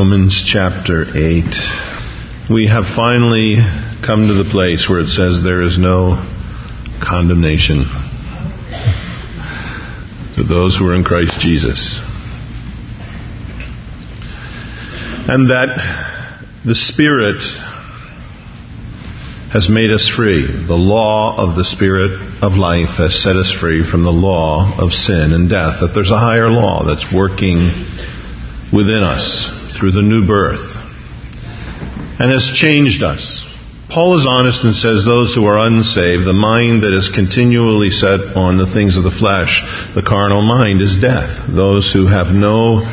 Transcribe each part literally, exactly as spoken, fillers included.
Romans chapter eight. We have finally come to the place where it says there is no condemnation to those who are in Christ Jesus. And that the Spirit has made us free. The law of the Spirit of life has set us free from the law of sin and death. That there's a higher law that's working within us through the new birth and has changed us. Paul is honest and says those who are unsaved, the mind that is continually set on the things of the flesh, the carnal mind, is death. Those who have no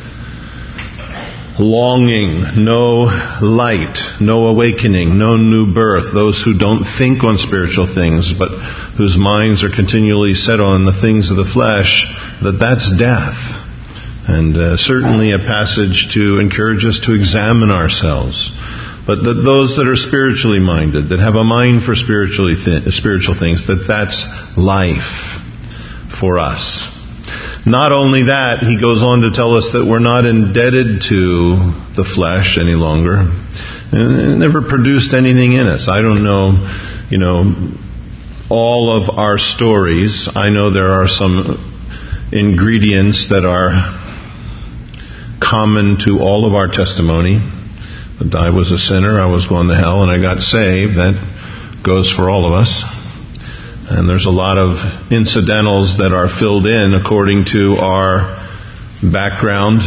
longing, no light, no awakening, no new birth, those who don't think on spiritual things, but whose minds are continually set on the things of the flesh, that that's death. And uh, certainly a passage to encourage us to examine ourselves. But that those that are spiritually minded, that have a mind for spiritually th- spiritual things, that that's life for us. Not only that, he goes on to tell us that we're not indebted to the flesh any longer. And it never produced anything in us. I don't know, you know, all of our stories. I know there are some ingredients that are common to all of our testimony. That I was a sinner, I was going to hell, and I got saved. That goes for all of us. And there's a lot of incidentals that are filled in according to our background.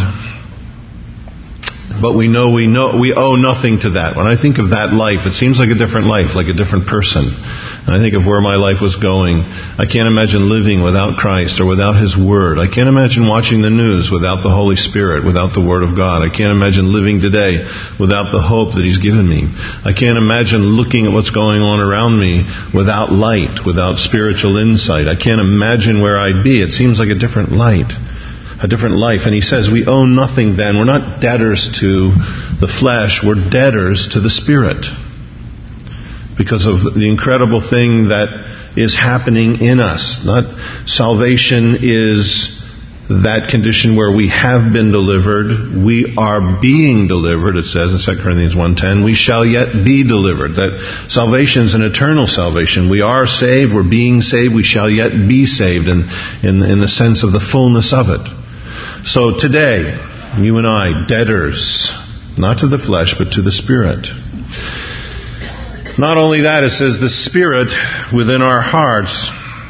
But we know we know we owe nothing to that. When I think of that life, it seems like a different life, like a different person. And I think of where my life was going. I can't imagine living without Christ or without His Word. I can't imagine watching the news without the Holy Spirit, without the Word of God. I can't imagine living today without the hope that He's given me. I can't imagine looking at what's going on around me without light, without spiritual insight. I can't imagine where I'd be. It seems like a different light, a different life. And he says we owe nothing then. We're not debtors to the flesh. We're debtors to the Spirit. Because of the incredible thing that is happening in us. Not salvation is that condition where we have been delivered. We are being delivered, it says in Second Corinthians one ten. We shall yet be delivered. That salvation is an eternal salvation. We are saved, we're being saved, we shall yet be saved in, in, in the sense of the fullness of it. So today, you and I, debtors, not to the flesh, but to the Spirit. Not only that, it says the Spirit within our hearts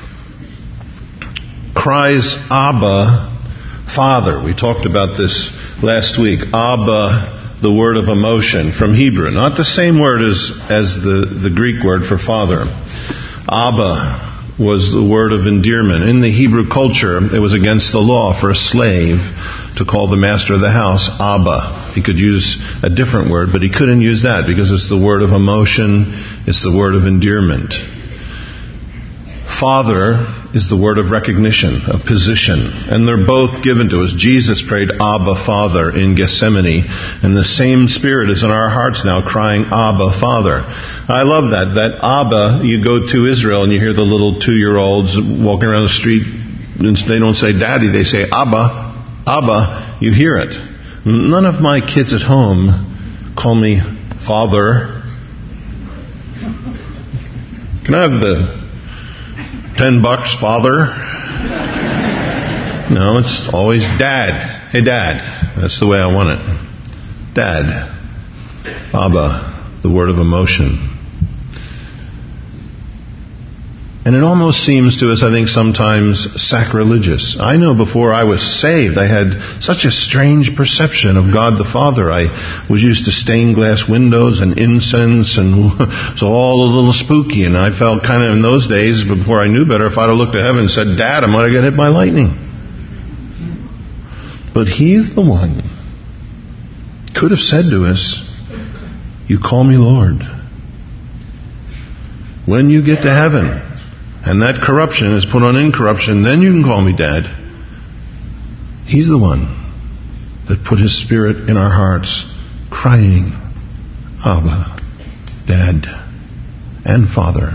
cries, Abba, Father. We talked about this last week. Abba, the word of emotion from Hebrew. Not the same word as, as the, the Greek word for father. Abba was the word of endearment. In the Hebrew culture, it was against the law for a slave to call the master of the house Abba. He could use a different word, but he couldn't use that because it's the word of emotion, it's the word of endearment. Father is the word of recognition, of position, and they're both given to us. Jesus prayed, Abba, Father, in Gethsemane, and the same Spirit is in our hearts now, crying, Abba, Father. I love that, that Abba, you go to Israel and you hear the little two-year-olds walking around the street, and they don't say Daddy, they say Abba, Abba, you hear it. None of my kids at home call me Father. Can I have the ten bucks, Father? No, it's always Dad. Hey, Dad. That's the way I want it. Dad. Abba, the word of emotion. And it almost seems to us, I think, sometimes sacrilegious. I know before I was saved, I had such a strange perception of God the Father. I was used to stained glass windows and incense, and so all a little spooky. And I felt kind of in those days, before I knew better, if I'd have looked to heaven and said, Dad, I'm going to get hit by lightning. But He's the one could have said to us, you call me Lord. When you get to heaven, and that corruption is put on incorruption, then you can call me Dad. He's the one that put His Spirit in our hearts, crying, Abba, Dad, and Father.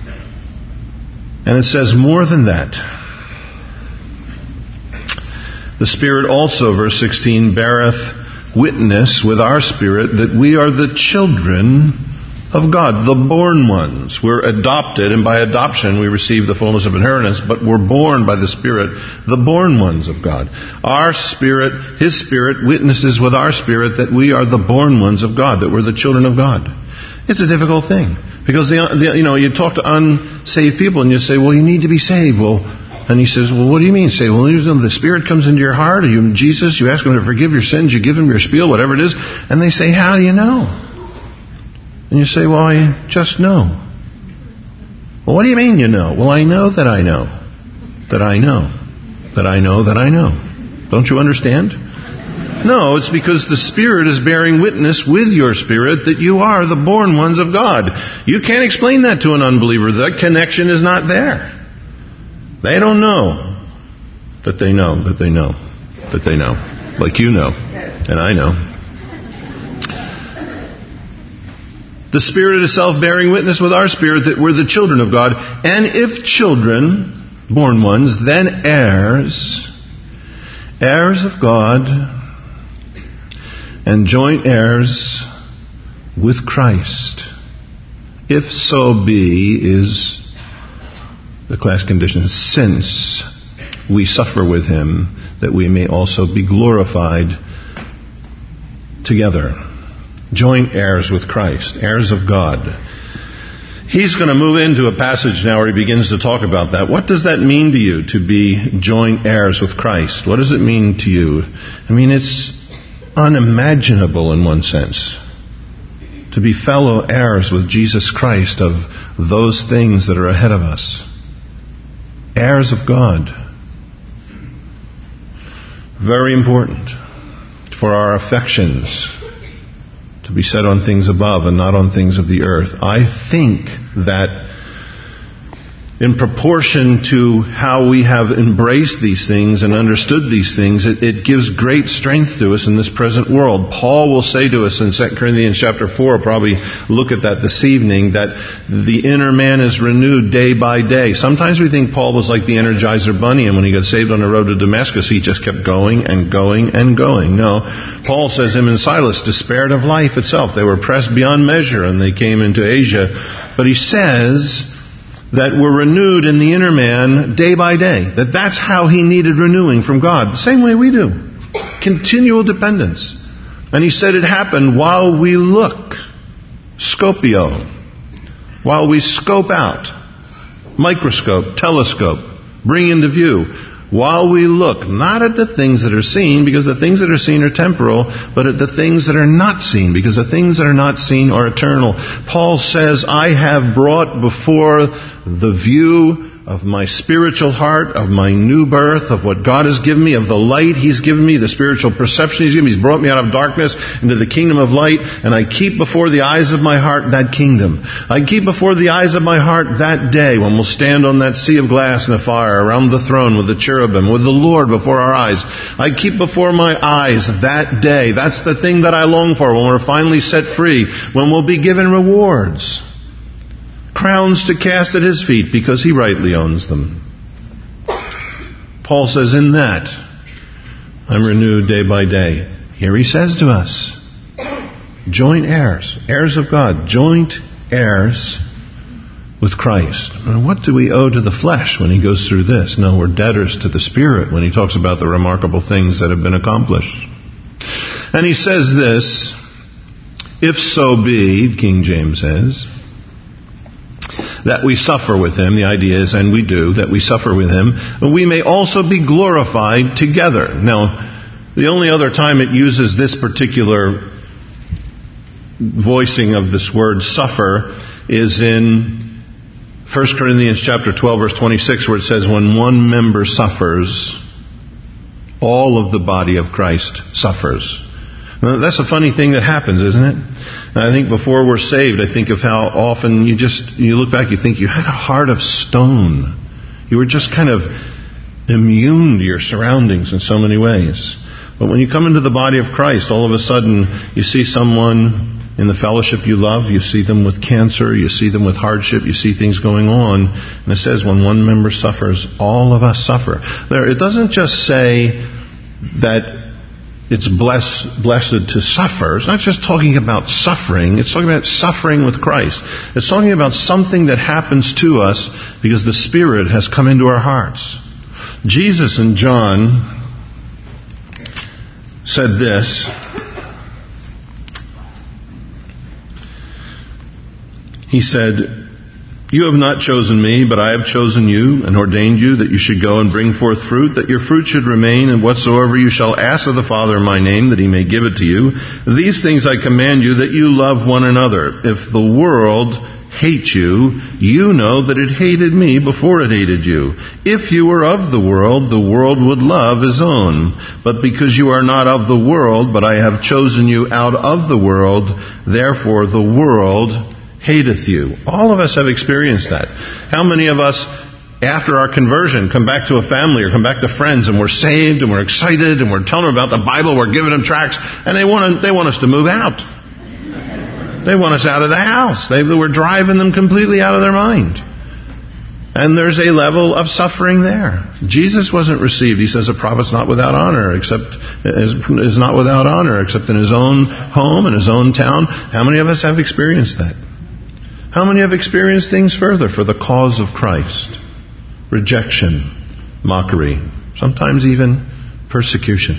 And it says more than that. The Spirit also, verse sixteen, beareth witness with our spirit that we are the children of God, the born ones. We're adopted, and by adoption we receive the fullness of inheritance, but we're born by the Spirit, the born ones of God. Our spirit, His Spirit, witnesses with our spirit that we are the born ones of God, that we're the children of God. It's a difficult thing, because the, the, you know, you talk to unsaved people and you say, well, you need to be saved. Well, and he says, well, what do you mean saved? Well, the Spirit comes into your heart, you Jesus, you ask Him to forgive your sins, you give Him your spiel, whatever it is, and they say, how do you know? And you say, well, I just know. Well, what do you mean you know? Well, I know that I know. That I know. That I know that I know. Don't you understand? No, it's because the Spirit is bearing witness with your spirit that you are the born ones of God. You can't explain that to an unbeliever. That connection is not there. They don't know that they know that they know that they know. Like you know. And I know. The Spirit itself bearing witness with our spirit that we're the children of God. And if children, born ones, then heirs, heirs of God, and joint heirs with Christ. If so be is the class condition, since we suffer with Him, that we may also be glorified together. Joint heirs with Christ, heirs of God. He's going to move into a passage now where he begins to talk about that. What does that mean to you, to be joint heirs with Christ? What does it mean to you? I mean, it's unimaginable in one sense. To be fellow heirs with Jesus Christ of those things that are ahead of us. Heirs of God. Very important for our affections to be set on things above and not on things of the earth. I think that in proportion to how we have embraced these things and understood these things, it, it gives great strength to us in this present world. Paul will say to us in Second Corinthians chapter four, probably look at that this evening, that the inner man is renewed day by day. Sometimes we think Paul was like the Energizer Bunny, and when he got saved on the road to Damascus, he just kept going and going and going. No, Paul says him and Silas despaired of life itself. They were pressed beyond measure and they came into Asia. But he says that we're renewed in the inner man day by day. That that's how he needed renewing from God. The same way we do. Continual dependence. And he said it happened while we look. Scopio. While we scope out. Microscope, telescope. Bring into view. While we look, not at the things that are seen, because the things that are seen are temporal, but at the things that are not seen, because the things that are not seen are eternal. Paul says, I have brought before the view of my spiritual heart, of my new birth, of what God has given me, of the light He's given me, the spiritual perception He's given me. He's brought me out of darkness into the kingdom of light, and I keep before the eyes of my heart that kingdom. I keep before the eyes of my heart that day when we'll stand on that sea of glass and a fire around the throne with the cherubim, with the Lord before our eyes. I keep before my eyes that day. That's the thing that I long for when we're finally set free, when we'll be given rewards. Crowns to cast at His feet because He rightly owns them. Paul says, in that, I'm renewed day by day. Here he says to us, joint heirs, heirs of God, joint heirs with Christ. And what do we owe to the flesh when he goes through this? No, we're debtors to the Spirit when he talks about the remarkable things that have been accomplished. And he says this, if so be, King James says, that we suffer with Him, the idea is, and we do, that we suffer with Him, we may also be glorified together. Now, the only other time it uses this particular voicing of this word suffer is in First Corinthians chapter twelve, verse twenty-six, where it says, when one member suffers, all of the body of Christ suffers. Now, that's a funny thing that happens, isn't it? And I think before we're saved, I think of how often you just, you look back, you think you had a heart of stone. You were just kind of immune to your surroundings in so many ways. But when you come into the body of Christ, all of a sudden you see someone in the fellowship you love, you see them with cancer, you see them with hardship, you see things going on. And it says when one member suffers, all of us suffer. There, it doesn't just say that it's blessed, blessed to suffer. It's not just talking about suffering. It's talking about suffering with Christ. It's talking about something that happens to us because the Spirit has come into our hearts. Jesus in John said this. He said, "You have not chosen me, but I have chosen you and ordained you that you should go and bring forth fruit, that your fruit should remain, and whatsoever you shall ask of the Father in my name, that he may give it to you. These things I command you, that you love one another. If the world hates you, you know that it hated me before it hated you. If you were of the world, the world would love his own. But because you are not of the world, but I have chosen you out of the world, therefore the world hateth you." All of us have experienced that. How many of us, after our conversion, come back to a family or come back to friends and we're saved and we're excited and we're telling them about the Bible, we're giving them tracts, and they want to, they want us to move out. They want us out of the house. They, we're driving them completely out of their mind. And there's a level of suffering there. Jesus wasn't received. He says a prophet's not without honor, except is, is not without honor, except in his own home, in his own town. How many of us have experienced that? How many have experienced things further for the cause of Christ? Rejection, mockery, sometimes even persecution.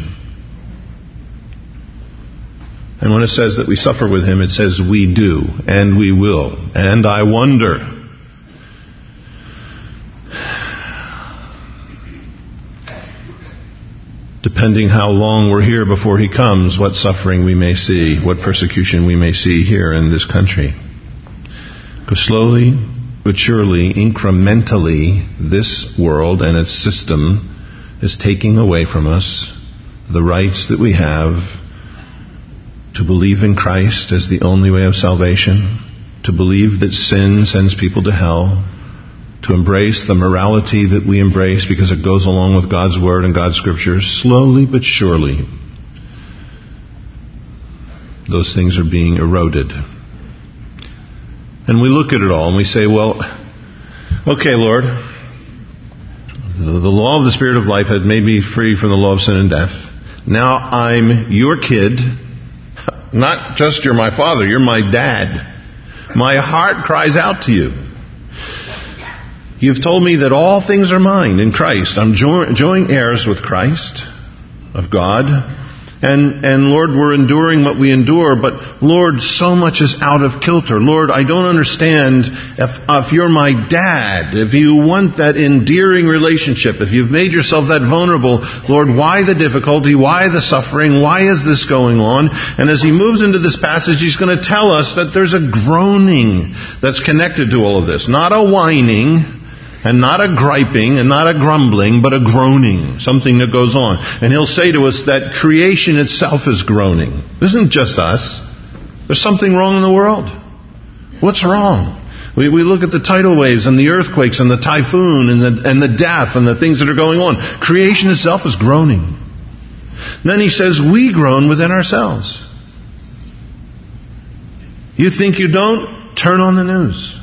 And when it says that we suffer with him, it says we do, and we will. And I wonder, depending how long we're here before he comes, what suffering we may see, what persecution we may see here in this country. Because slowly but surely, incrementally, this world and its system is taking away from us the rights that we have to believe in Christ as the only way of salvation, to believe that sin sends people to hell, to embrace the morality that we embrace because it goes along with God's Word and God's Scriptures. Slowly but surely, those things are being eroded. And we look at it all and we say, well, okay, Lord, the, the law of the Spirit of life had made me free from the law of sin and death. Now I'm your kid. Not just you're my father, you're my dad. My heart cries out to you. You've told me that all things are mine in Christ. I'm jo- joint heirs with Christ, of God. And, and Lord, we're enduring what we endure, but Lord, so much is out of kilter. Lord, I don't understand if, if you're my dad, if you want that endearing relationship, if you've made yourself that vulnerable, Lord, why the difficulty? Why the suffering? Why is this going on? And as he moves into this passage, he's going to tell us that there's a groaning that's connected to all of this. Not a whining, and not a griping, and not a grumbling, but a groaning. Something that goes on. And he'll say to us that creation itself is groaning. It isn't just us. There's something wrong in the world. What's wrong? We, we look at the tidal waves and the earthquakes and the typhoon and the, and the death and the things that are going on. Creation itself is groaning. Then he says, we groan within ourselves. You think you don't? Turn on the news.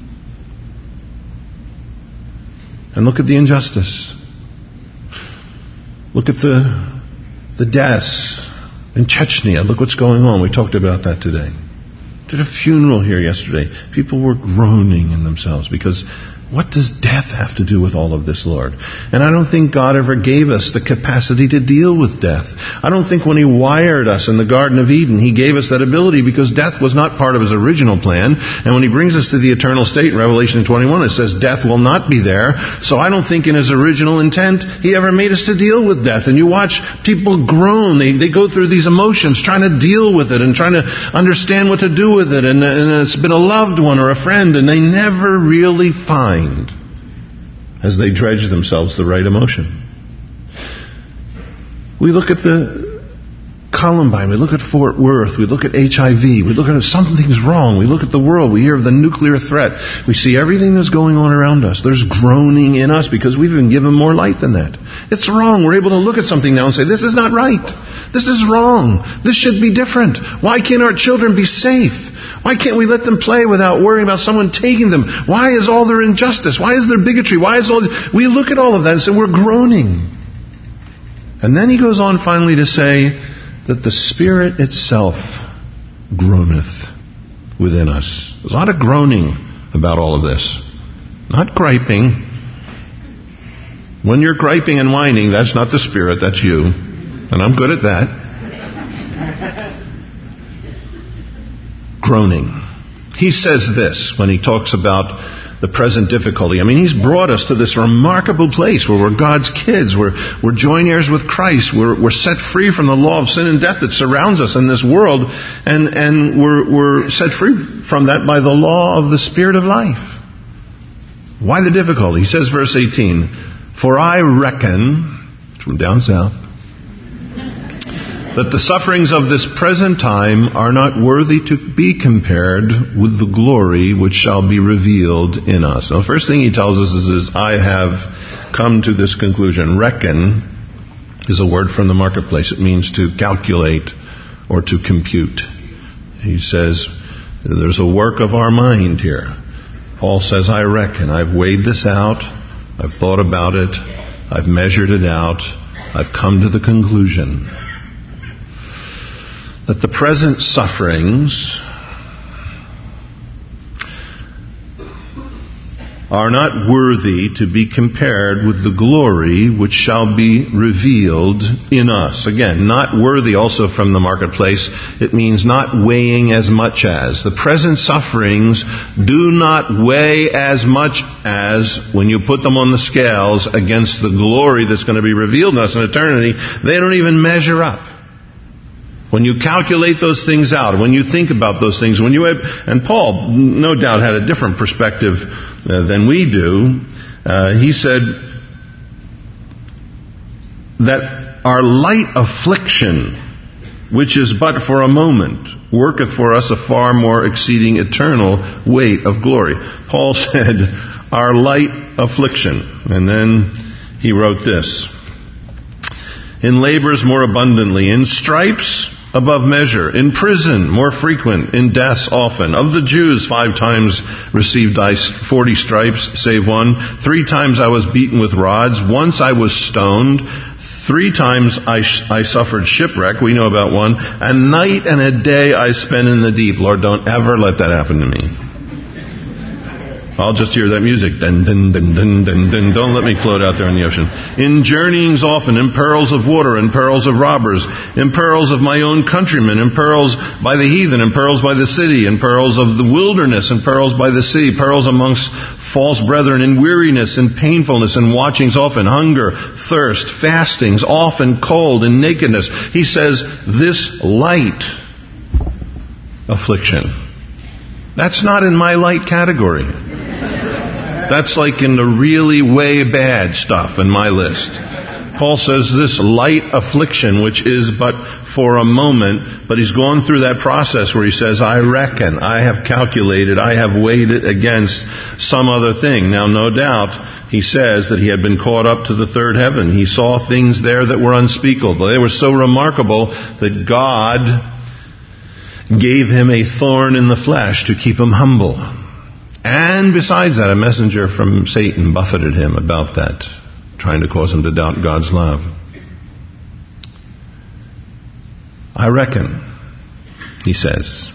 And look at the injustice. Look at the the deaths in Chechnya. Look what's going on. We talked about that today. Did a funeral here yesterday. People were groaning in themselves because what does death have to do with all of this, Lord? And I don't think God ever gave us the capacity to deal with death. I don't think when he wired us in the Garden of Eden, he gave us that ability because death was not part of his original plan. And when he brings us to the eternal state in Revelation twenty-one, it says death will not be there. So I don't think in his original intent, he ever made us to deal with death. And you watch people groan. They, they go through these emotions trying to deal with it and trying to understand what to do with it. And, and it's been a loved one or a friend, and they never really find, as they dredge themselves, the right emotion. We look at the Columbine, we look at Fort Worth, we look at H I V, we look at something's wrong, we look at the world, we hear of the nuclear threat, we see everything that's going on around us. There's groaning in us because we've been given more light than that. It's wrong. We're able to look at something now and say, this is not right. This is wrong. This should be different. Why can't our children be safe? Why can't we let them play without worrying about someone taking them? Why is all their injustice? Why is there bigotry? Why is all this? We look at all of that and say we're groaning. And then he goes on finally to say that the Spirit itself groaneth within us. There's a lot of groaning about all of this. Not griping. When you're griping and whining, that's not the Spirit, that's you. And I'm good at that. Groaning. He says this when he talks about the present difficulty. I mean, he's brought us to this remarkable place where we're God's kids. We're, we're joint heirs with Christ. We're, we're set free from the law of sin and death that surrounds us in this world. And, and we're, we're set free from that by the law of the Spirit of life. Why the difficulty? He says, verse eighteen, for I reckon, from down south, that the sufferings of this present time are not worthy to be compared with the glory which shall be revealed in us. Now, the first thing he tells us is, is I have come to this conclusion. Reckon is a word from the marketplace. It means to calculate or to compute. He says, there's a work of our mind here. Paul says, I reckon. I've weighed this out. I've thought about it. I've measured it out. I've come to the conclusion that the present sufferings are not worthy to be compared with the glory which shall be revealed in us. Again, not worthy also from the marketplace. It means not weighing as much as. The present sufferings do not weigh as much as, when you put them on the scales against the glory that's going to be revealed in us in eternity, they don't even measure up. When you calculate those things out, when you think about those things, when you have, and Paul no doubt had a different perspective uh, than we do. Uh, he said that our light affliction, which is but for a moment, worketh for us a far more exceeding eternal weight of glory. Paul said, our light affliction. And then he wrote this. In labors more abundantly, in stripes above measure, in prison more frequent, in deaths often. Of the Jews five times received I forty stripes, save one. Three times I was beaten with rods. Once I was stoned. Three times I, sh- I suffered shipwreck. We know about one. A night and a day I spent in the deep. Lord, don't ever let that happen to me. I'll just hear that music. Dun, dun, dun, dun, dun, dun. Don't let me float out there in the ocean. In journeyings often, in perils of water, in perils of robbers, in perils of my own countrymen, in perils by the heathen, in perils by the city, in perils of the wilderness, in perils by the sea, perils amongst false brethren, in weariness, in painfulness, in watchings often, hunger, thirst, fastings, often cold, and nakedness. He says, this light affliction. That's not in my light category. That's like in the really way bad stuff in my list. Paul says this light affliction, which is but for a moment, but he's gone through that process where he says, I reckon, I have calculated, I have weighed it against some other thing. Now, no doubt, he says that he had been caught up to the third heaven. He saw things there that were unspeakable. They were so remarkable that God gave him a thorn in the flesh to keep him humble. And besides that, a messenger from Satan buffeted him about that, trying to cause him to doubt God's love. I reckon, he says,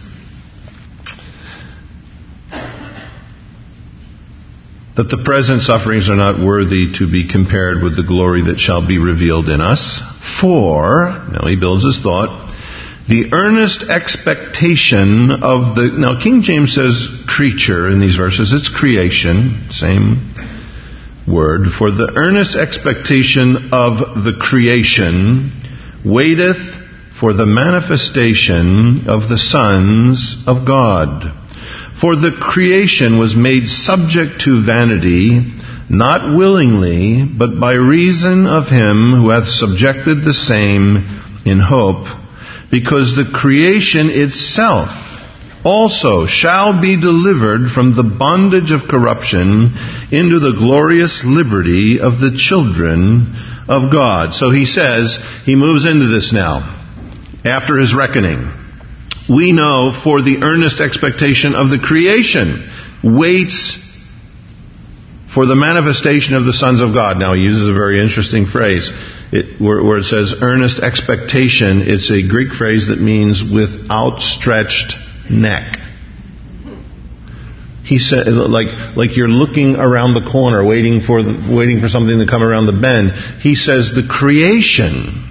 that the present sufferings are not worthy to be compared with the glory that shall be revealed in us. For, now he builds his thought, the earnest expectation of the... Now, King James says creature in these verses. It's creation. Same word. For the earnest expectation of the creation waiteth for the manifestation of the sons of God. For the creation was made subject to vanity, not willingly, but by reason of him who hath subjected the same in hope, because the creation itself also shall be delivered from the bondage of corruption into the glorious liberty of the children of God. So he says, he moves into this now, after his reckoning. We know for the earnest expectation of the creation waits for the manifestation of the sons of God. Now he uses a very interesting phrase. it, where, where it says earnest expectation, it's a Greek phrase that means with outstretched neck. He said, like, like you're looking around the corner, waiting for the, waiting for something to come around the bend. He says the creation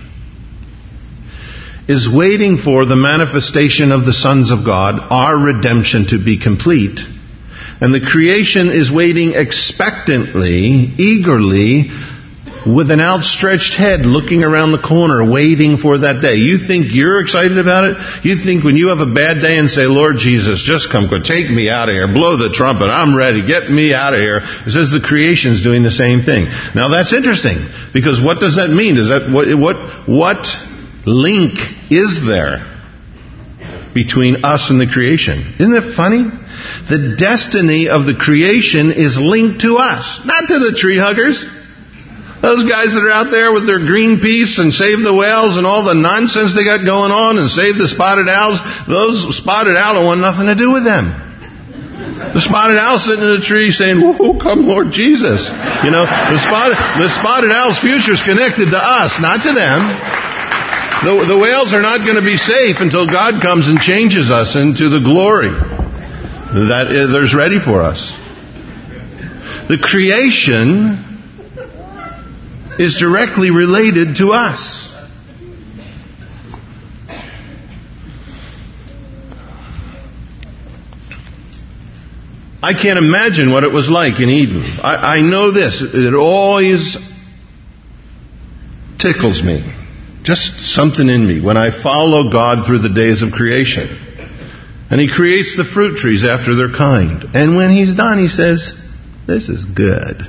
is waiting for the manifestation of the sons of God, our redemption, to be complete. And the creation is waiting expectantly, eagerly, with an outstretched head, looking around the corner, waiting for that day. You think you're excited about it? You think when you have a bad day and say, Lord Jesus, just come, take me out of here, blow the trumpet, I'm ready, get me out of here. It says the creation's doing the same thing. Now that's interesting, because what does that mean? Does that what what what link is there between us and the creation? Isn't it funny? The destiny of the creation is linked to us, not to the tree huggers. Those guys that are out there with their Greenpeace and Save the Whales and all the nonsense they got going on and Save the Spotted Owls, those spotted owl want nothing to do with them. The spotted owl sitting in a tree saying, "Whoa, come Lord Jesus." You know, the spotted, the spotted owl's future is connected to us, not to them. The, the whales are not going to be safe until God comes and changes us into the glory that there's ready for us. The creation is directly related to us. I can't imagine what it was like in Eden. I, I know this. It always tickles me. Just something in me when I follow God through the days of creation. And He creates the fruit trees after their kind. And when He's done, He says, "This is good."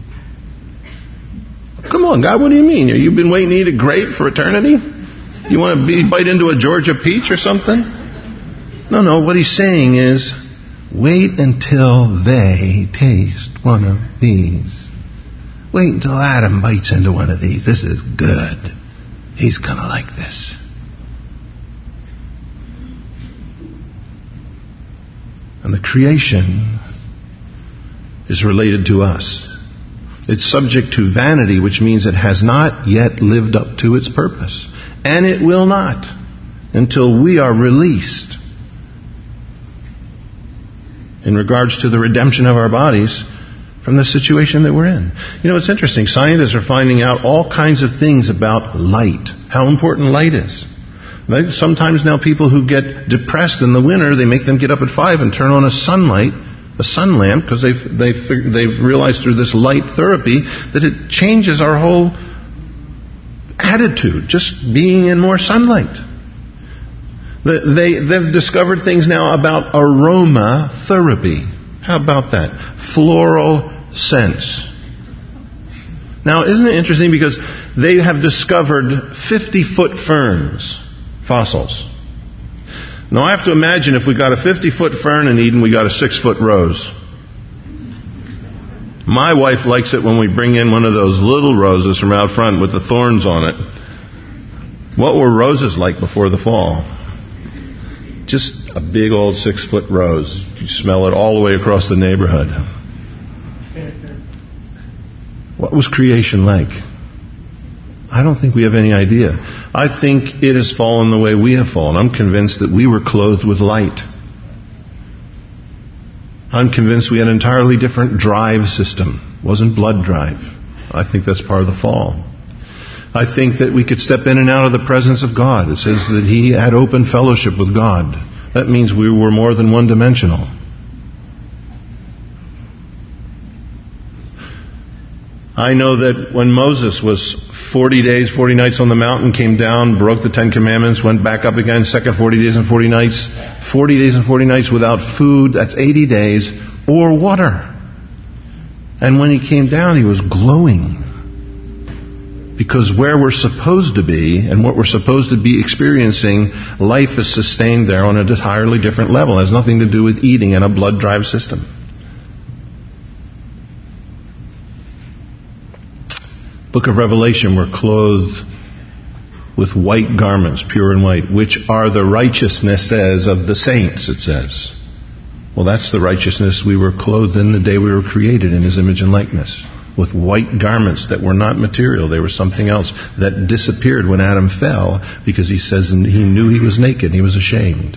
Come on, God, what do you mean? You've been waiting to eat a grape for eternity? You want to be, bite into a Georgia peach or something? No, no, what He's saying is, wait until they taste one of these. Wait until Adam bites into one of these. This is good. He's going to like this. And the creation is related to us. It's subject to vanity, which means it has not yet lived up to its purpose. And it will not until we are released in regards to the redemption of our bodies from the situation that we're in. You know, it's interesting. Scientists are finding out all kinds of things about light, how important light is. Sometimes now people who get depressed in the winter, they make them get up at five and turn on a sunlight, a sun lamp, because they've, they've, they've realized through this light therapy that it changes our whole attitude, just being in more sunlight. They, they've discovered things now about aromatherapy. How about that? Floral scents. Now, isn't it interesting, because they have discovered fifty-foot ferns, fossils. Now, I have to imagine if we got a fifty-foot fern in Eden, we got a six-foot rose. My wife likes it when we bring in one of those little roses from out front with the thorns on it. What were roses like before the fall? Just a big old six-foot rose. You smell it all the way across the neighborhood. What was creation like? I don't think we have any idea. I think it has fallen the way we have fallen. I'm convinced that we were clothed with light. I'm convinced we had an entirely different drive system. It wasn't blood drive. I think that's part of the fall. I think that we could step in and out of the presence of God. It says that He had open fellowship with God. That means we were more than one-dimensional. I know that when Moses was forty days, forty nights on the mountain, came down, broke the Ten Commandments, went back up again, second forty days and forty nights, forty days and forty nights without food, that's eighty days, or water. And when he came down, he was glowing. Because where we're supposed to be and what we're supposed to be experiencing, life is sustained there on an entirely different level. It has nothing to do with eating and a blood drive system. Book of Revelation, we're clothed with white garments, pure and white, which are the righteousnesses of the saints, it says. Well, that's the righteousness we were clothed in the day we were created in His image and likeness. with white garments that were not material. They were something else that disappeared when Adam fell, because he says he knew he was naked. He was ashamed.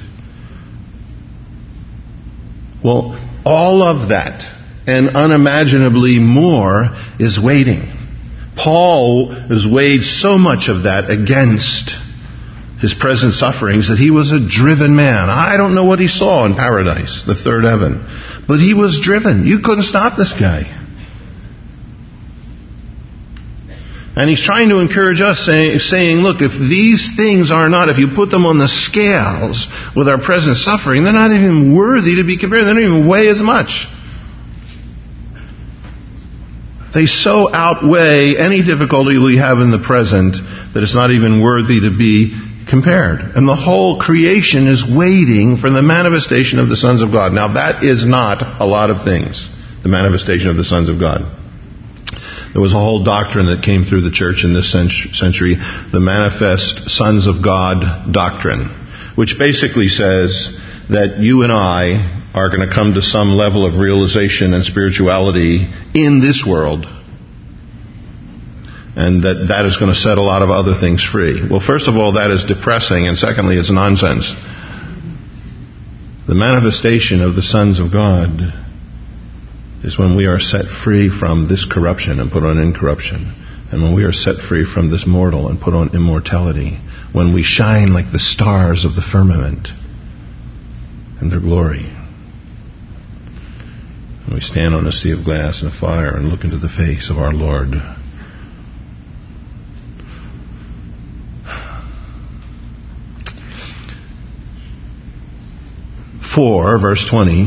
Well, all of that and unimaginably more is waiting. Paul has weighed so much of that against his present sufferings that he was a driven man. I don't know what he saw in paradise, the third heaven, but he was driven. You couldn't stop this guy. And he's trying to encourage us, say, saying, look, if these things are not, if you put them on the scales with our present suffering, they're not even worthy to be compared. They don't even weigh as much. They so outweigh any difficulty we have in the present that it's not even worthy to be compared. And the whole creation is waiting for the manifestation of the sons of God. Now that is not a lot of things, the manifestation of the sons of God. There was a whole doctrine that came through the church in this century, the manifest sons of God doctrine, which basically says that you and I are going to come to some level of realization and spirituality in this world, and that that is going to set a lot of other things free. Well, first of all, that is depressing, and secondly, it's nonsense. The manifestation of the sons of God is when we are set free from this corruption and put on incorruption, and when we are set free from this mortal and put on immortality, when we shine like the stars of the firmament in their glory. And we stand on a sea of glass and fire and look into the face of our Lord. four, verse twenty.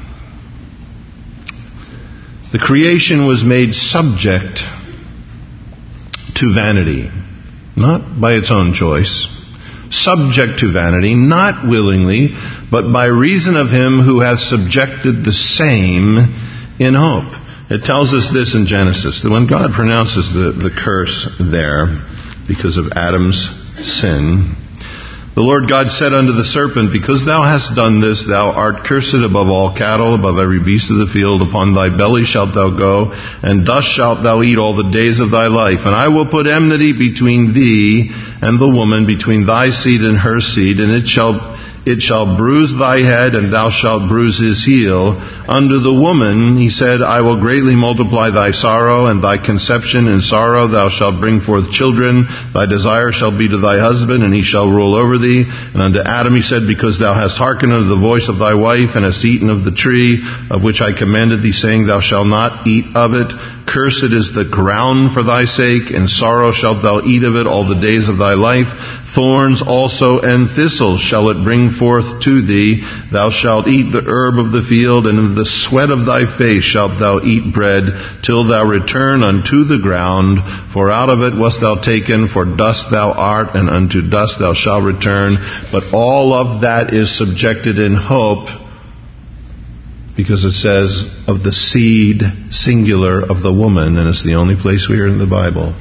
The creation was made subject to vanity, not by its own choice. Subject to vanity, not willingly, but by reason of him who hath subjected the same in hope. It tells us this in Genesis, that when God pronounces the, the curse there because of Adam's sin, the Lord God said unto the serpent, because thou hast done this, thou art cursed above all cattle, above every beast of the field. Upon thy belly shalt thou go, and dust shalt thou eat all the days of thy life. And I will put enmity between thee and the woman, between thy seed and her seed, and it shall it shall bruise thy head, and thou shalt bruise his heel. Unto the woman he said, I will greatly multiply thy sorrow, and thy conception in sorrow thou shalt bring forth children. Thy desire shall be to thy husband, and he shall rule over thee. And unto Adam he said, because thou hast hearkened unto the voice of thy wife, and hast eaten of the tree of which I commanded thee, saying, thou shalt not eat of it. Cursed is the ground for thy sake, and sorrow shalt thou eat of it all the days of thy life. Thorns also and thistles shall it bring forth to thee. Thou shalt eat the herb of the field, and in the sweat of thy face shalt thou eat bread, till thou return unto the ground. For out of it wast thou taken, for dust thou art, and unto dust thou shalt return. But all of that is subjected in hope, because it says of the seed, singular, of the woman, and it's the only place we are in the Bible.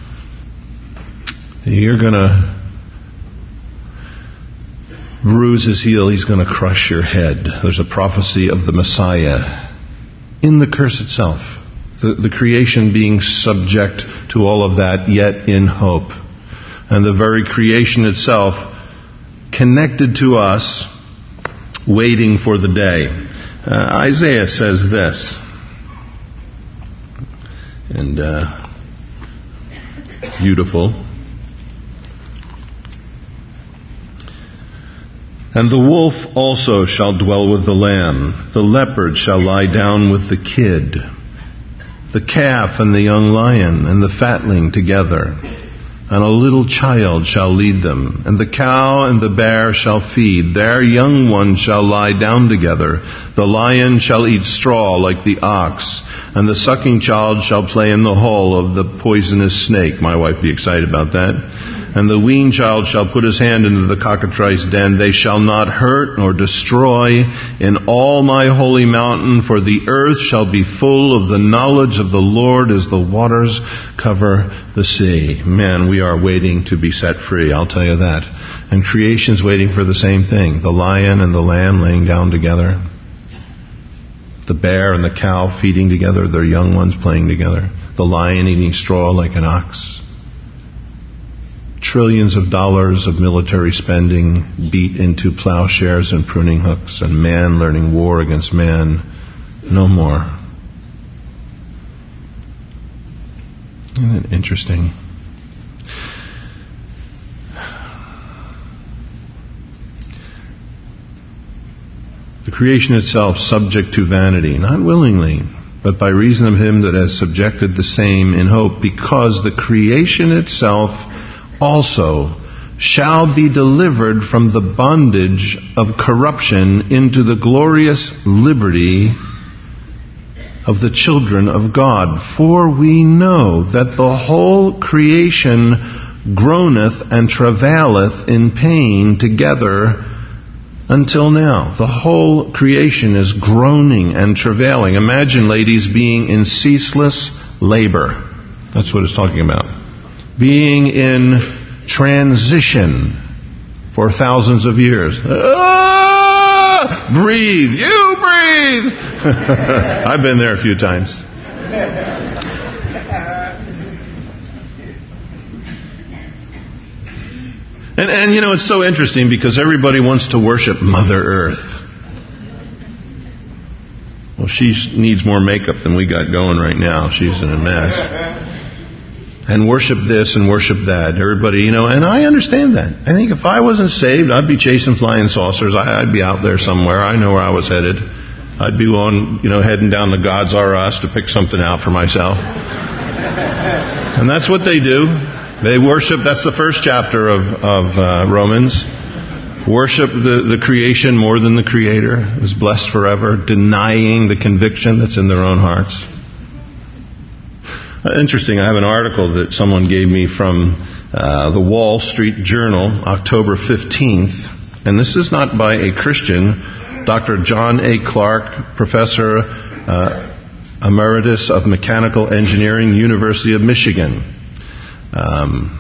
You're going to bruise his heel, he's going to crush your head. There's a prophecy of the Messiah in the curse itself. The, the creation being subject to all of that, yet in hope. And the very creation itself connected to us, waiting for the day. Uh, Isaiah says this, and uh, beautiful. And the wolf also shall dwell with the lamb. The leopard shall lie down with the kid. The calf and the young lion and the fatling together. And a little child shall lead them. And the cow and the bear shall feed. Their young ones shall lie down together. The lion shall eat straw like the ox. And the sucking child shall play in the hole of the poisonous snake. My wife be excited about that. And the weaned child shall put his hand into the cockatrice den. They shall not hurt nor destroy in all my holy mountain, for the earth shall be full of the knowledge of the Lord as the waters cover the sea. Man, we are waiting to be set free, I'll tell you that. And creation's waiting for the same thing. The lion and the lamb laying down together. The bear and the cow feeding together, their young ones playing together. the lion eating straw like an ox. Trillions of dollars of military spending beat into plowshares and pruning hooks, and man learning war against man no more. Isn't it interesting? The creation itself subject to vanity, not willingly, but by reason of him that has subjected the same in hope, because the creation itself also shall be delivered from the bondage of corruption into the glorious liberty of the children of God. For we know that the whole creation groaneth and travaileth in pain together until now. The whole creation is groaning and travailing. Imagine, ladies, being in ceaseless labor. That's what it's talking about. Being in transition for thousands of years. Ah! Breathe! You breathe! I've been there a few times. And, and you know, it's so interesting because everybody wants to worship Mother Earth. Well, she needs more makeup than we got going right now. She's in a mess. And worship this and worship that. Everybody, you know, and I understand that. I think if I wasn't saved, I'd be chasing flying saucers. I'd be out there somewhere. I know where I was headed. I'd be on, you know, heading down to God's R Us to pick something out for myself. And that's what they do. They worship, that's the first chapter of, of uh, Romans. Worship the, the creation more than the Creator, is blessed forever, denying the conviction that's in their own hearts. Uh, interesting, I have an article that someone gave me from uh, the Wall Street Journal, October fifteenth. And this is not by a Christian, Doctor John A. Clark, Professor uh, Emeritus of Mechanical Engineering, University of Michigan. Um,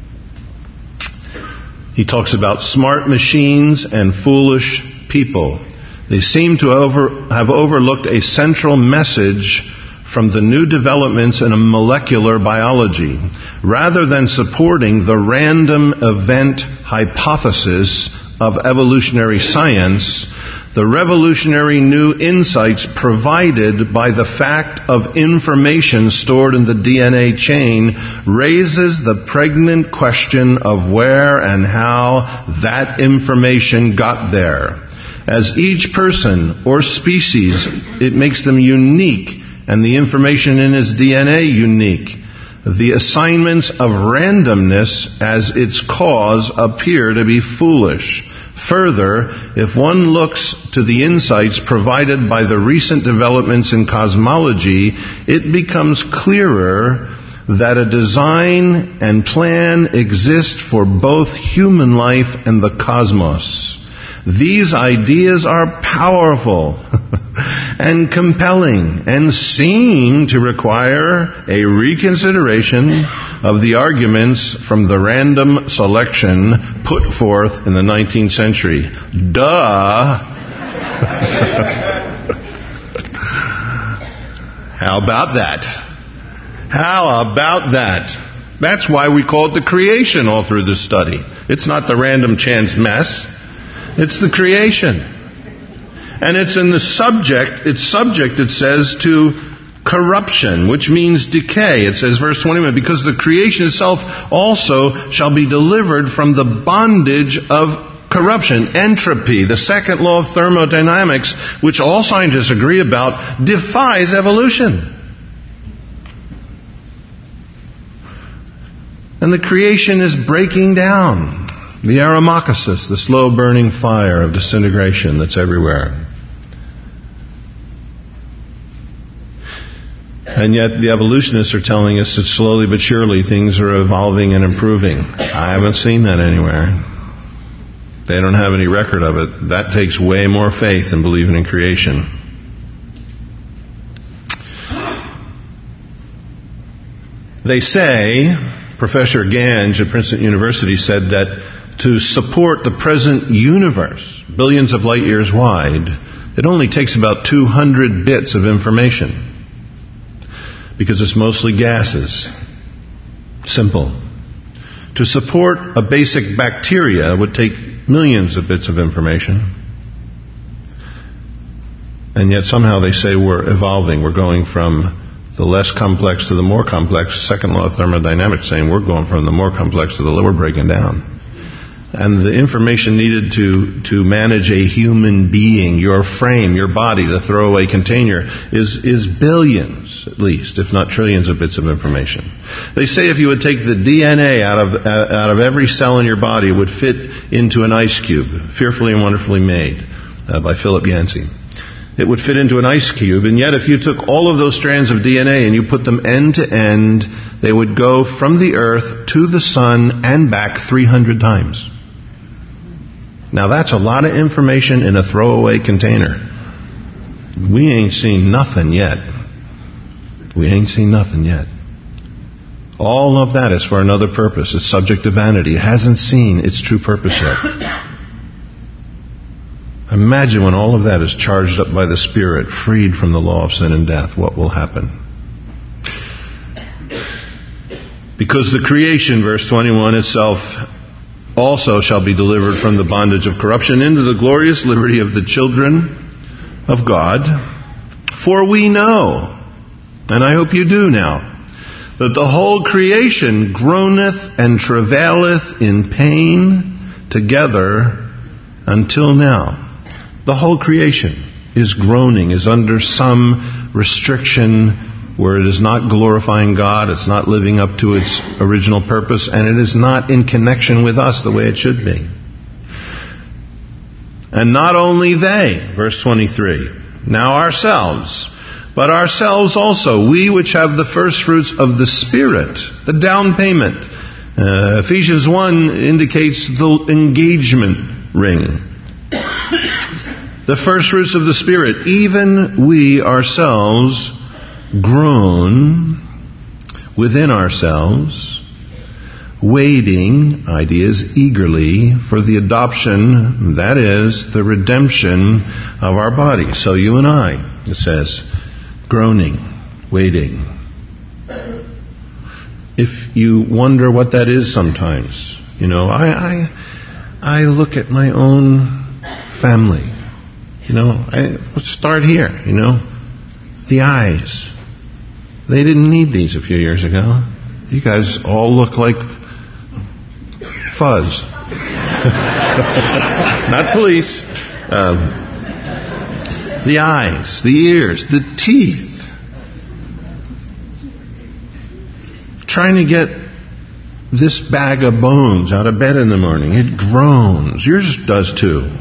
he talks about smart machines and foolish people. They seem to over, have overlooked a central message from the new developments in molecular biology. Rather than supporting the random event hypothesis of evolutionary science, the revolutionary new insights provided by the fact of information stored in the D N A chain raises the pregnant question of where and how that information got there. As each person or species, it makes them unique, and the information in his D N A unique. The assignments of randomness as its cause appear to be foolish. Further, if one looks to the insights provided by the recent developments in cosmology, it becomes clearer that a design and plan exist for both human life and the cosmos. These ideas are powerful and compelling and seem to require a reconsideration of the arguments from the random selection put forth in the nineteenth century. Duh! How about that? How about that? That's why we call it the creation all through this study. It's not the random chance mess. It's the creation. And it's in the subject, it's subject, it says, to corruption, which means decay. It says, verse twenty-one, because the creation itself also shall be delivered from the bondage of corruption. Entropy, the second law of thermodynamics, which all scientists agree about, defies evolution. And the creation is breaking down. The aromacosis, the slow burning fire of disintegration that's everywhere. And yet the evolutionists are telling us that slowly but surely things are evolving and improving. I haven't seen that anywhere. They don't have any record of it. That takes way more faith than believing in creation. They say, Professor Gange at Princeton University said that to support the present universe, billions of light years wide, it only takes about two hundred bits of information. because it's mostly gases. Simple. To support a basic bacteria would take millions of bits of information. And yet somehow they say we're evolving. We're going from the less complex to the more complex. Second law of thermodynamics saying we're going from the more complex to the lower, breaking down. And the information needed to, to manage a human being, your frame, your body, the throwaway container, is, is billions, at least, if not trillions of bits of information. They say if you would take the D N A out of, uh, out of every cell in your body, it would fit into an ice cube, fearfully and wonderfully made, uh, by Philip Yancey. It would fit into an ice cube, and yet if you took all of those strands of D N A and you put them end to end, they would go from the earth to the sun and back three hundred times. Now that's a lot of information in a throwaway container. We ain't seen nothing yet. We ain't seen nothing yet. All of that is for another purpose. It's subject to vanity. It hasn't seen its true purpose yet. Imagine when all of that is charged up by the Spirit, freed from the law of sin and death, what will happen? Because the creation, verse twenty-one, itself also shall be delivered from the bondage of corruption into the glorious liberty of the children of God. For we know, and I hope you do now, that the whole creation groaneth and travaileth in pain together until now. The whole creation is groaning, is under some restriction where it is not glorifying God, it's not living up to its original purpose, and it is not in connection with us the way it should be. And not only they, verse twenty-three, now ourselves, but ourselves also, we which have the first fruits of the Spirit, the down payment. Uh, Ephesians one indicates the engagement ring. The first fruits of the Spirit, even we ourselves groan within ourselves, waiting, ideas, eagerly, for the adoption, that is, the redemption of our body. So you and I, it says, groaning, waiting. If you wonder what that is sometimes, you know, I, I, I look at my own family. You know, I, let's start here, you know. The eyes. They didn't need these a few years ago. You guys all look like fuzz. Not police. Um, the eyes, the ears, the teeth. Trying to get this bag of bones out of bed in the morning. It groans. Yours does too.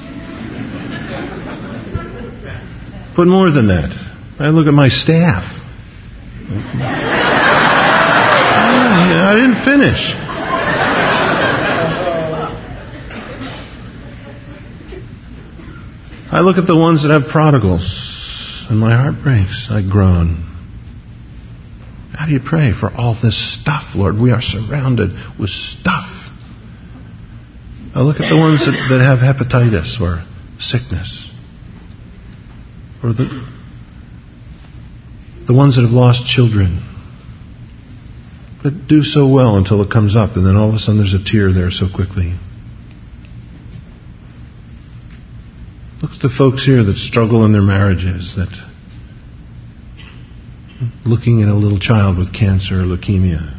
But more than that, I look at my staff. I didn't finish. I look at the ones that have prodigals, and my heart breaks. I groan. How do you pray for all this stuff, Lord? We are surrounded with stuff. I look at the ones that, that have hepatitis or sickness, or the the ones that have lost children, that do so well until it comes up, and then all of a sudden there's a tear there so quickly. Look at the folks here that struggle in their marriages, that looking at a little child with cancer or leukemia,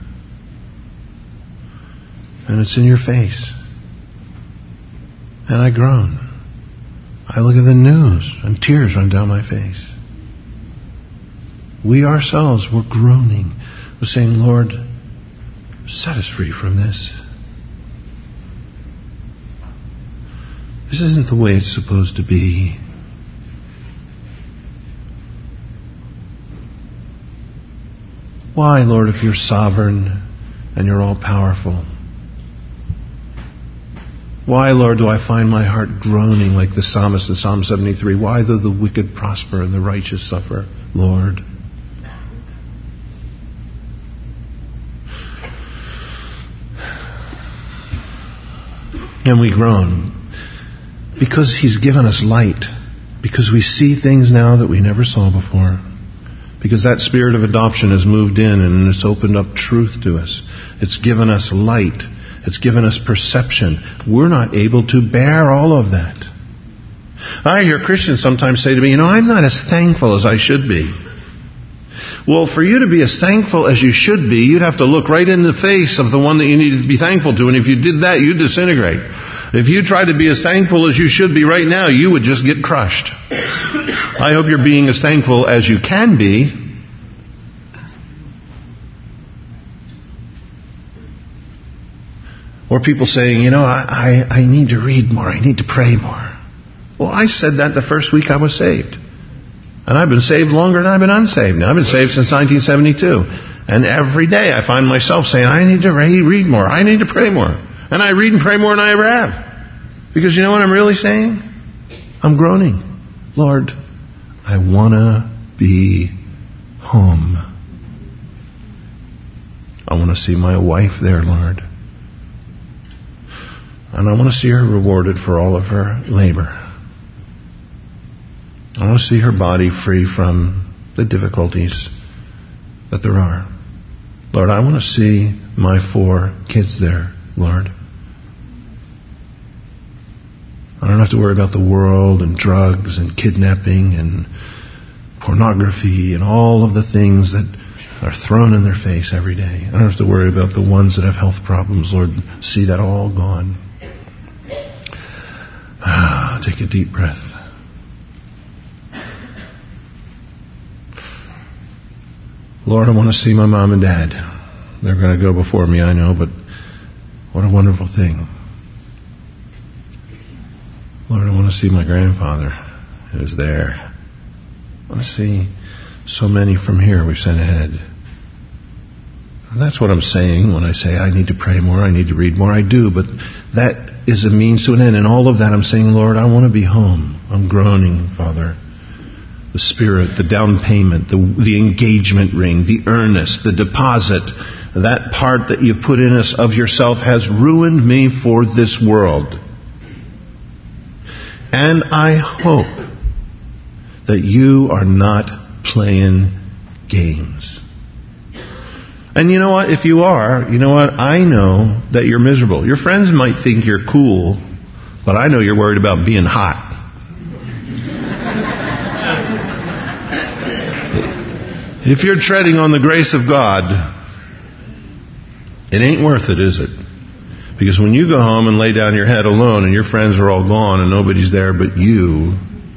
and it's in your face. And I groan. I look at the news, and tears run down my face. We ourselves were groaning. We're saying, Lord, set us free from this. This isn't the way it's supposed to be. Why, Lord, if you're sovereign and you're all-powerful? Why, Lord, do I find my heart groaning like the psalmist in Psalm seventy-three? Why do the wicked prosper and the righteous suffer, Lord? And we groan because He's given us light, because we see things now that we never saw before, Because that spirit of adoption has moved in and it's opened up truth to us. It's given us light. It's given us perception. We're not able to bear all of that. I hear Christians sometimes say to me, you know, I'm not as thankful as I should be. Well, for you to be as thankful as you should be, you'd have to look right in the face of the one that you needed to be thankful to. And if you did that, you'd disintegrate. If you tried to be as thankful as you should be right now, you would just get crushed. I hope you're being as thankful as you can be. Or people saying, you know, I, I, I need to read more. I need to pray more. Well, I said that the first week I was saved. And I've been saved longer than I've been unsaved now. I've been saved since nineteen seventy-two. And every day I find myself saying, I need to read more. I need to pray more. And I read and pray more than I ever have. Because you know what I'm really saying? I'm groaning. Lord, I want to be home. I want to see my wife there, Lord. And I want to see her rewarded for all of her labor. I want to see her body free from the difficulties that there are. Lord, I want to see my four kids there, Lord. I don't have to worry about the world and drugs and kidnapping and pornography and all of the things that are thrown in their face every day. I don't have to worry about the ones that have health problems. Lord, see that all gone. Ah, take a deep breath. Lord, I want to see my mom and dad. They're going to go before me, I know, but what a wonderful thing. Lord, I want to see my grandfather who's there. I want to see so many from here we've sent ahead. And that's what I'm saying when I say I need to pray more, I need to read more. I do, but that is a means to an end. And all of that I'm saying, Lord, I want to be home. I'm groaning, Father. The spirit, the down payment, the, the engagement ring, the earnest, the deposit, that part that you've put in us of yourself has ruined me for this world. And I hope that you are not playing games. And you know what? If you are, you know what? I know that you're miserable. Your friends might think you're cool, but I know you're worried about being hot. If you're treading on the grace of God, it ain't worth it, is it? Because when you go home and lay down your head alone and your friends are all gone and nobody's there but you,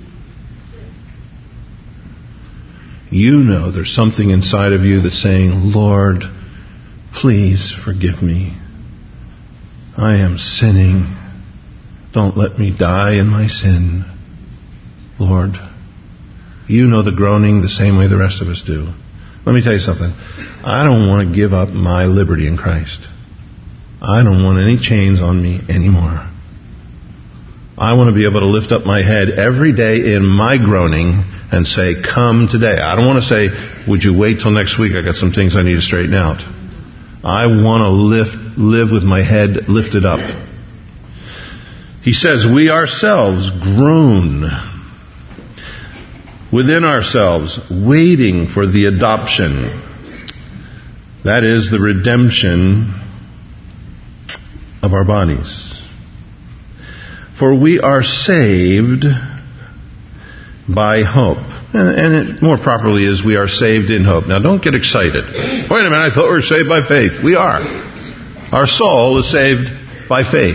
you know there's something inside of you that's saying, Lord, please forgive me. I am sinning. Don't let me die in my sin. Lord, you know the groaning the same way the rest of us do. Let me tell you something. I don't want to give up my liberty in Christ. I don't want any chains on me anymore. I want to be able to lift up my head every day in my groaning and say, come today. I don't want to say, would you wait till next week? I got some things I need to straighten out. I want to lift, live with my head lifted up. He says, we ourselves groan within ourselves, waiting for the adoption. That is the redemption of our bodies. For we are saved by hope. And, and it more properly is we are saved in hope. Now don't get excited. Wait a minute, I thought we were saved by faith. We are. Our soul is saved by faith.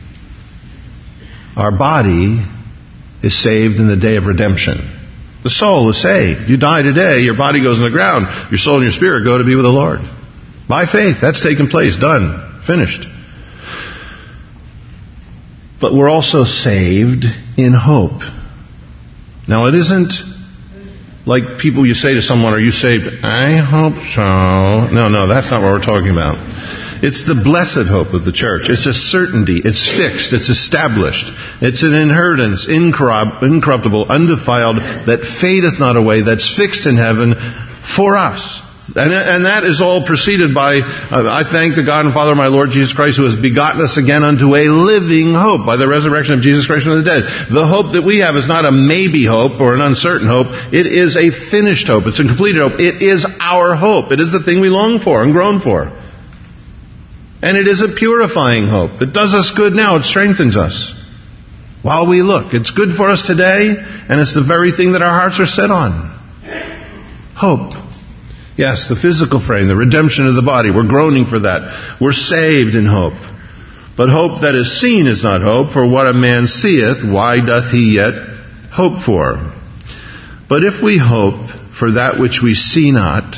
Our body is saved in the day of redemption. The soul is saved. You die today, your body goes in the ground. Your soul and your spirit go to be with the Lord. By faith. That's taken place. Done. Finished. But we're also saved in hope. Now it isn't like people you say to someone, are you saved? I hope so. No, no, that's not what we're talking about. It's the blessed hope of the church. It's a certainty. It's fixed. It's established. It's an inheritance, incorrupt, incorruptible, undefiled, that fadeth not away, that's fixed in heaven for us, And, and that is all preceded by, uh, I thank the God and Father of my Lord Jesus Christ, who has begotten us again unto a living hope by the resurrection of Jesus Christ from the dead. The hope that we have is not a maybe hope or an uncertain hope. It is a finished hope. It's a completed hope. It is our hope. It is the thing we long for and groan for. And it is a purifying hope. It does us good now. It strengthens us while we look. It's good for us today, and it's the very thing that our hearts are set on. Hope. Yes, the physical frame, the redemption of the body. We're groaning for that. We're saved in hope. But hope that is seen is not hope, for what a man seeth, why doth he yet hope for? But if we hope for that which we see not,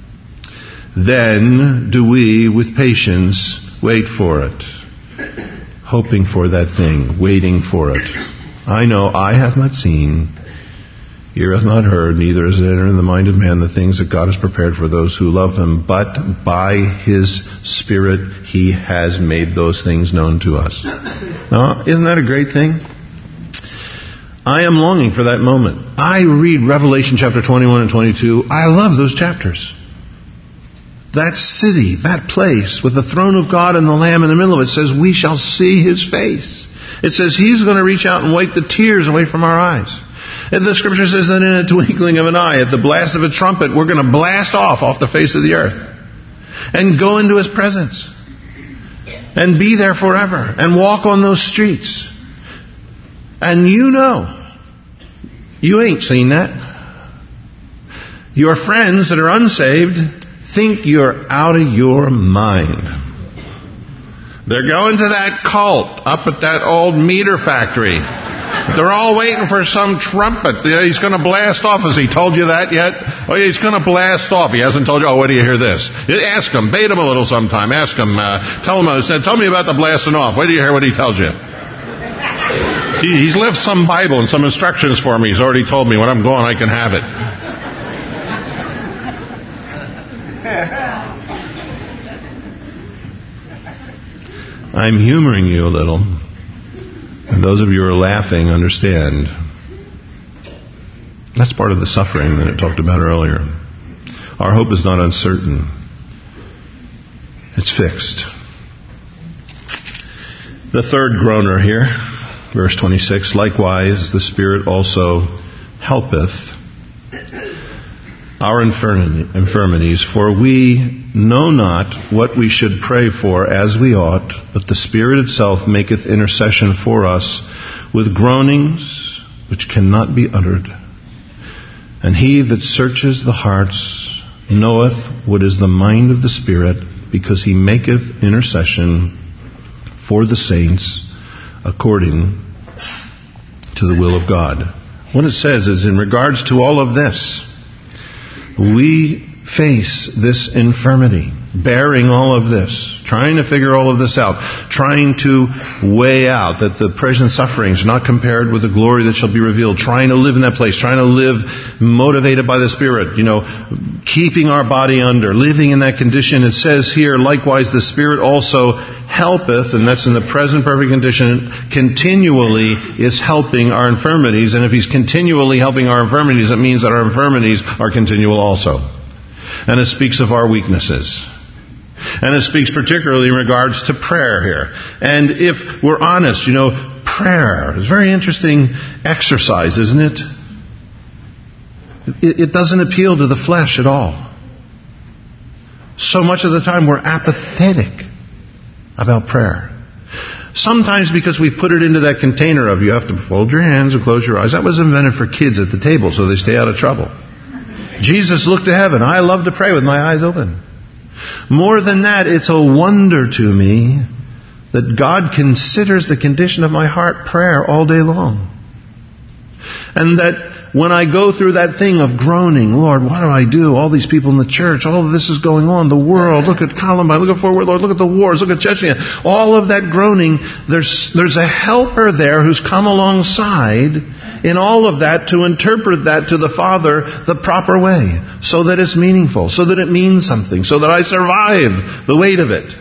then do we with patience wait for it. Hoping for that thing, waiting for it. I know I have not seen, ear hath not heard, neither has it entered in the mind of man the things that God has prepared for those who love Him. But by His Spirit He has made those things known to us. Now, isn't that a great thing? I am longing for that moment. I read Revelation chapter twenty-one and twenty-two. I love those chapters. That city, that place, with the throne of God and the Lamb in the middle of it, says we shall see His face. It says He's going to reach out and wipe the tears away from our eyes. And the Scripture says that in a twinkling of an eye, at the blast of a trumpet, we're going to blast off off the face of the earth and go into His presence and be there forever and walk on those streets. And you know, you ain't seen that. Your friends that are unsaved think you're out of your mind. They're going to that cult up at that old meter factory. They're all waiting for some trumpet. He's going to blast off. Has he told you that yet? Oh, yeah, he's going to blast off. He hasn't told you. Oh, wait till you hear this. Ask him. Bait him a little sometime. Ask him. Uh, tell him. Uh, tell me about the blasting off. Wait till you hear what he tells you. He, he's left some Bible and some instructions for me. He's already told me when I'm gone I can have it. I'm humoring you a little. And those of you who are laughing understand. That's part of the suffering that I talked about earlier. Our hope is not uncertain. It's fixed. The third groaner here, verse twenty-six, likewise the Spirit also helpeth our infirmities, for we know not what we should pray for as we ought, but the Spirit itself maketh intercession for us with groanings which cannot be uttered. And He that searches the hearts knoweth what is the mind of the Spirit, because He maketh intercession for the saints according to the will of God. What it says is, in regards to all of this, we face this infirmity, bearing all of this, trying to figure all of this out, trying to weigh out that the present sufferings are not compared with the glory that shall be revealed, trying to live in that place, trying to live motivated by the Spirit, you know, keeping our body under, living in that condition. It says here, likewise the Spirit also helpeth, and that's in the present perfect condition, continually is helping our infirmities. And if He's continually helping our infirmities, it means that our infirmities are continual also. And it speaks of our weaknesses. And it speaks particularly in regards to prayer here. And if we're honest, you know, prayer is a very interesting exercise, isn't it? It, it doesn't appeal to the flesh at all. So much of the time we're apathetic about prayer. Sometimes because we've put it into that container of you have to fold your hands and close your eyes. That was invented for kids at the table so they stay out of trouble. Jesus looked to heaven. I love to pray with my eyes open. More than that, it's a wonder to me that God considers the condition of my heart prayer all day long. And that when I go through that thing of groaning, Lord, what do I do? All these people in the church, all of this is going on. The world, look at Columbine, look at Fort Worth, Lord, look at the wars, look at Chechnya. All of that groaning, there's, there's a helper there who's come alongside in all of that to interpret that to the Father the proper way, so that it's meaningful, so that it means something, so that I survive the weight of it.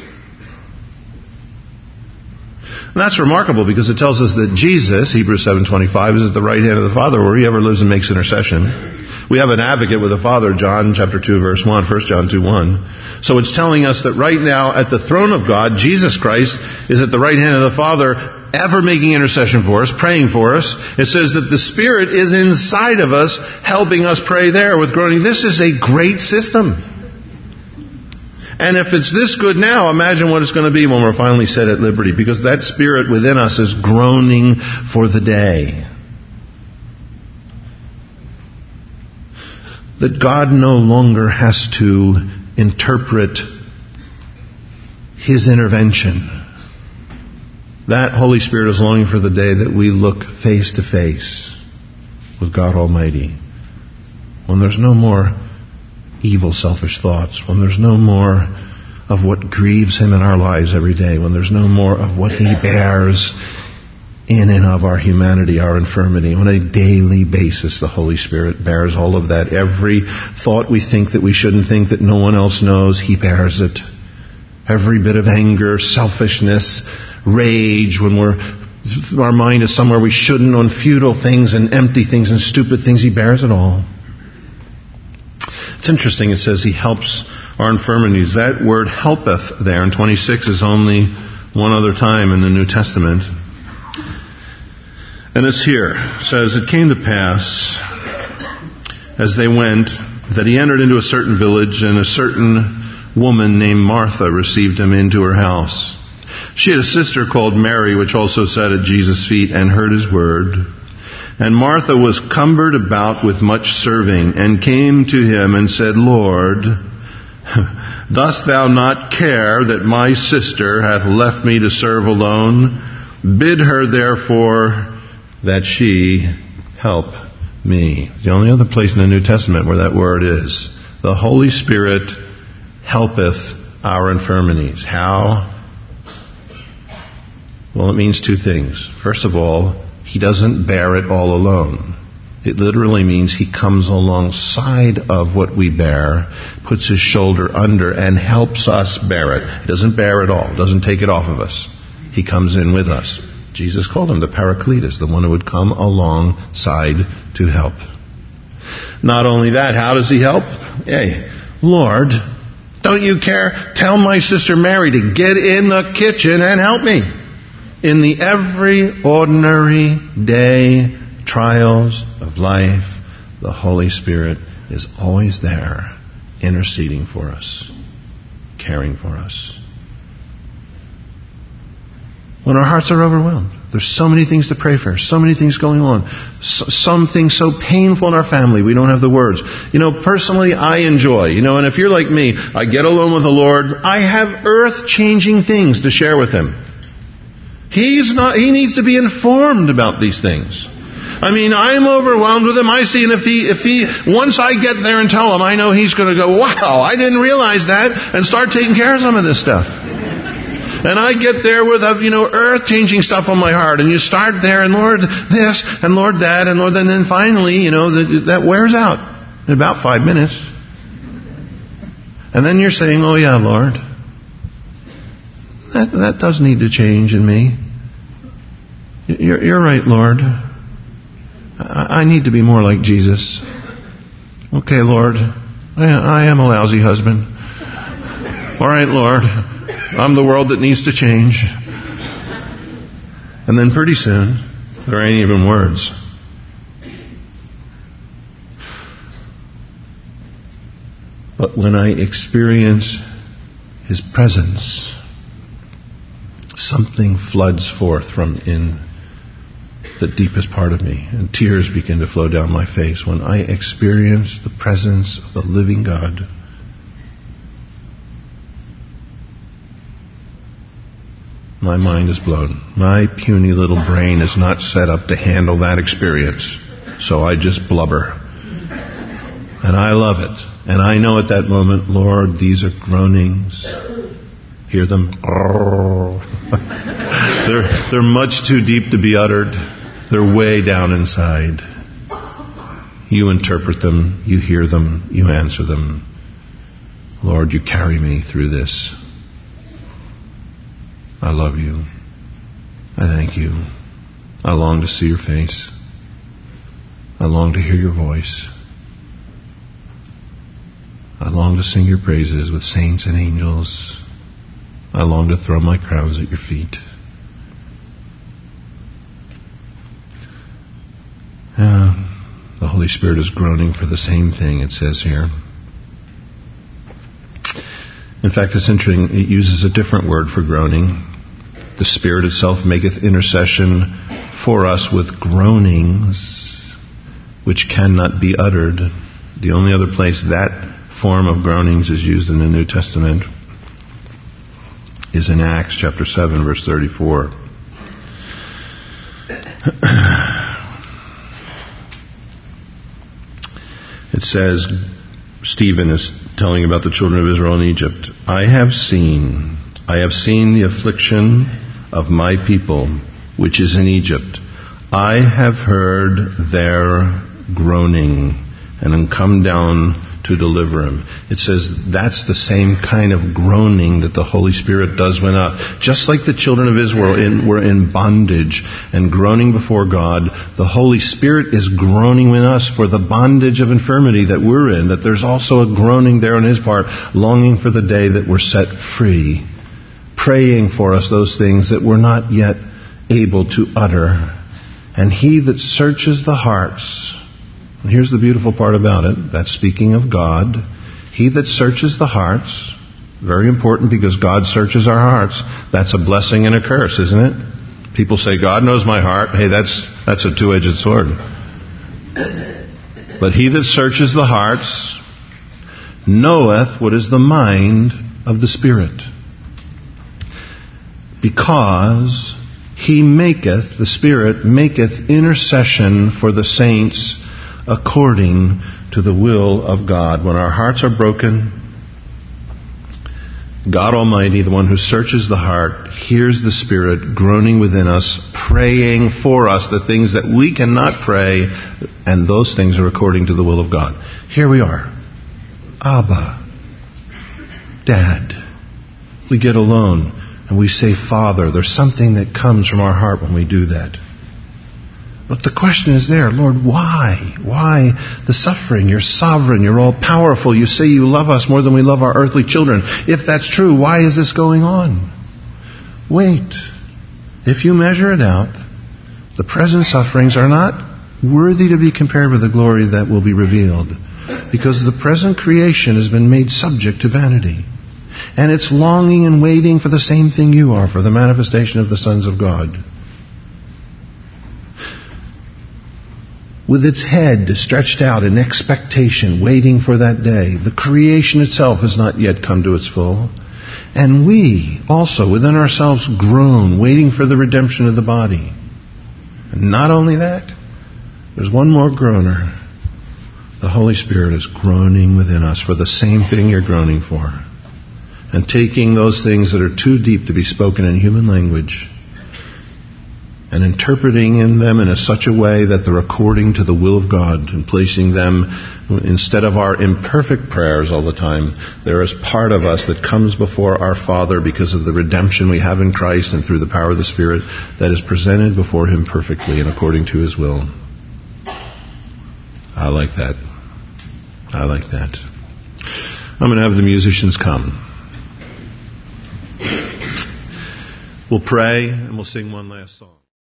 And that's remarkable because it tells us that Jesus, Hebrews seven twenty-five, is at the right hand of the Father where He ever lives and makes intercession. We have an advocate with the Father, John chapter two, verse one, First John two, one. So it's telling us that right now at the throne of God, Jesus Christ is at the right hand of the Father, ever making intercession for us, praying for us. It says that the Spirit is inside of us, helping us pray there with groaning. This is a great system. And if it's this good now, imagine what it's going to be when we're finally set at liberty, because that Spirit within us is groaning for the day. That God no longer has to interpret His intervention. That Holy Spirit is longing for the day that we look face to face with God Almighty. When there's no more evil, selfish thoughts. When there's no more of what grieves Him in our lives every day. When there's no more of what He bears in and of our humanity, our infirmity. On a daily basis, the Holy Spirit bears all of that. Every thought we think that we shouldn't think, that no one else knows, He bears it. Every bit of anger, selfishness, rage, when we're our mind is somewhere we shouldn't, on futile things and empty things and stupid things, He bears it all. It's interesting, it says He helps our infirmities. That word helpeth there in twenty-six is only one other time in the New Testament. And it's here. It says, it came to pass, as they went, that He entered into a certain village, and a certain woman named Martha received Him into her house. She had a sister called Mary, which also sat at Jesus' feet and heard His word. And Martha was cumbered about with much serving, and came to Him and said, Lord, dost Thou not care that my sister hath left me to serve alone? Bid her therefore that she help me. The only other place in the New Testament where that word is. The Holy Spirit helpeth our infirmities. How? Well, it means two things. First of all, He doesn't bear it all alone. It literally means He comes alongside of what we bear, puts His shoulder under, and helps us bear it. He doesn't bear it all, doesn't take it off of us. He comes in with us. Jesus called Him the Paracletus, the one who would come alongside to help. Not only that, how does He help? Hey, Lord, don't You care? Tell my sister Mary to get in the kitchen and help me. In the every ordinary day trials of life, the Holy Spirit is always there, interceding for us, caring for us. When our hearts are overwhelmed, there's so many things to pray for, so many things going on, so, some things so painful in our family, we don't have the words. You know, personally, I enjoy, you know, and if you're like me, I get alone with the Lord, I have earth-changing things to share with Him. He's not, He needs to be informed about these things. I mean, I'm overwhelmed with Him. I see, and if he, if he, once I get there and tell Him, I know He's going to go, wow, I didn't realize that, and start taking care of some of this stuff. And I get there with, you know, earth-changing stuff on my heart, and you start there, and Lord this, and Lord that, and Lord, and then finally, you know, that, that wears out in about five minutes. And then you're saying, oh yeah, Lord, That, that does need to change in me. You're, you're right, Lord. I, I need to be more like Jesus. Okay, Lord. I, I am a lousy husband. All right, Lord. I'm the world that needs to change. And then pretty soon, there ain't even words. But when I experience His presence, something floods forth from in the deepest part of me, and tears begin to flow down my face when I experience the presence of the living God. My mind is blown. My puny little brain is not set up to handle that experience, so I just blubber. And I love it. And I know at that moment, Lord, these are groanings. Hear them? they're, they're much too deep to be uttered. They're way down inside. You interpret them. You hear them. You answer them. Lord, You carry me through this. I love You. I thank You. I long to see Your face. I long to hear Your voice. I long to sing your praises with saints and angels. I long to throw my crowns at your feet. Uh, the Holy Spirit is groaning for the same thing, it says here. In fact, it's interesting, it uses a different word for groaning. The Spirit itself maketh intercession for us with groanings which cannot be uttered. The only other place that form of groanings is used in the New Testament is in Acts chapter seven, verse thirty-four. It says, Stephen is telling about the children of Israel in Egypt. I have seen, I have seen the affliction of my people, which is in Egypt. I have heard their groaning, and am come down to deliver him. It says that's the same kind of groaning that the Holy Spirit does when us. Just like the children of Israel in, were in bondage and groaning before God, the Holy Spirit is groaning in us for the bondage of infirmity that we're in, that there's also a groaning there on His part, longing for the day that we're set free, praying for us those things that we're not yet able to utter. And He that searches the hearts, and here's the beautiful part about it, that's speaking of God. He that searches the hearts, very important because God searches our hearts. That's a blessing and a curse, isn't it? People say, God knows my heart. Hey, that's that's a two-edged sword. But he that searches the hearts knoweth what is the mind of the Spirit. Because He maketh, the Spirit maketh intercession for the saints according to the will of God. When our hearts are broken, God Almighty, the one who searches the heart, hears the Spirit groaning within us, praying for us the things that we cannot pray, and those things are according to the will of God. Here we are. Abba, Dad. We get alone and we say, Father. There's something that comes from our heart when we do that. But the question is there, Lord, why? Why the suffering? You're sovereign. You're all-powerful. You say you love us more than we love our earthly children. If that's true, why is this going on? Wait. If you measure it out, the present sufferings are not worthy to be compared with the glory that will be revealed. Because the present creation has been made subject to vanity. And it's longing and waiting for the same thing you are, for the manifestation of the sons of God. With its head stretched out in expectation, waiting for that day. The creation itself has not yet come to its full. And we also, within ourselves, groan, waiting for the redemption of the body. And not only that, there's one more groaner. The Holy Spirit is groaning within us for the same thing you're groaning for. And taking those things that are too deep to be spoken in human language and interpreting in them in a such a way that they're according to the will of God, and placing them instead of our imperfect prayers all the time, there is part of us that comes before our Father because of the redemption we have in Christ and through the power of the Spirit that is presented before Him perfectly and according to His will. I like that. I like that. I'm going to have the musicians come. We'll pray and we'll sing one last song.